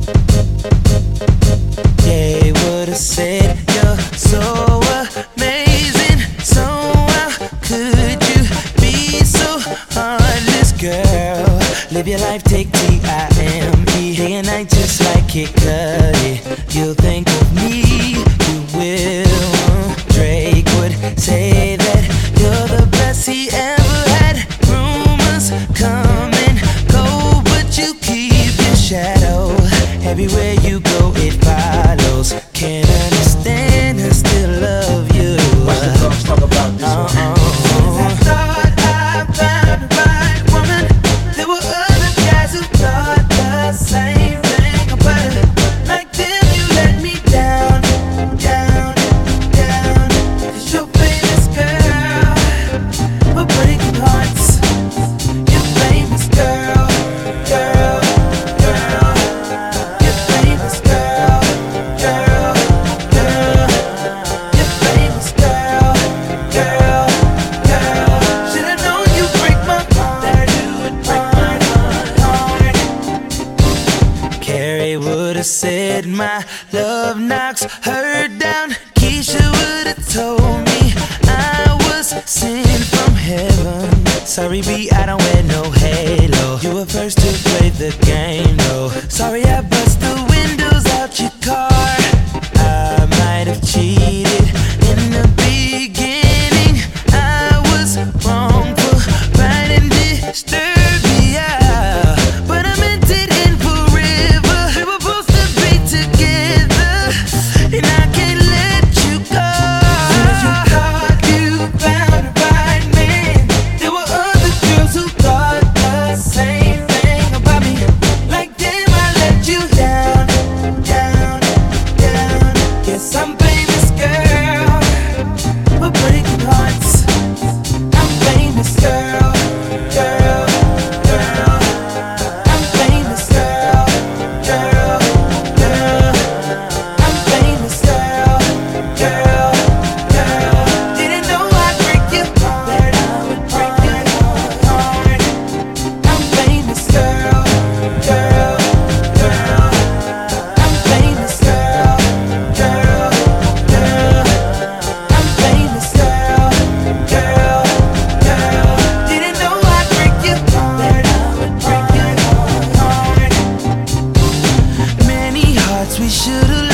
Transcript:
They would've said you're so amazing. So how could you be so heartless, girl? Live your life, take time, day and night just like Kid Cudi. You'll think of me, you will. Drake would say that you're the best he ever had. Rumors come and go, but you keep your shadow. Everywhere you go it follows. Can't understand and still love you. Watch the dogs talk about this one. I thought I found the right woman. There were other guys who thought the same thing about it. Like them, you let me down, down, down. 'Cause you're famous, girl, for breaking hearts. You're famous, girl, girl, girl. You're famous, girl, girl, girl. You're famous, girl, girl, girl. Should've known you'd break my heart. That you would break my heart. Carrie would've said my love knocks her down. Keisha would've told me I was sent from heaven. Sorry, B, I don't wear no halo. You were first to play the game, though. Sorry, I bust the windows out your car. I might have cheated in the beginning. I was wrong for writing Disturbia, but I meant it in forever. We were supposed to be together, and I can't let you go. As you thought you found the right man, there were other girls who thought the same thing about me. Like them, I let you down, down, down. Yes, I'm famous, girl, for breaking hearts. I'm famous, girl, girl, girl. I'm famous, girl, girl, girl. I'm famous, girl, girl, girl. Didn't know I'd break your heart, that I would break your heart. I'm famous, girl, girl, girl. I'm famous, girl, girl, girl. I'm famous, girl, girl, girl. Didn't know I'd break your heart, that I would break your heart. Many hearts we should've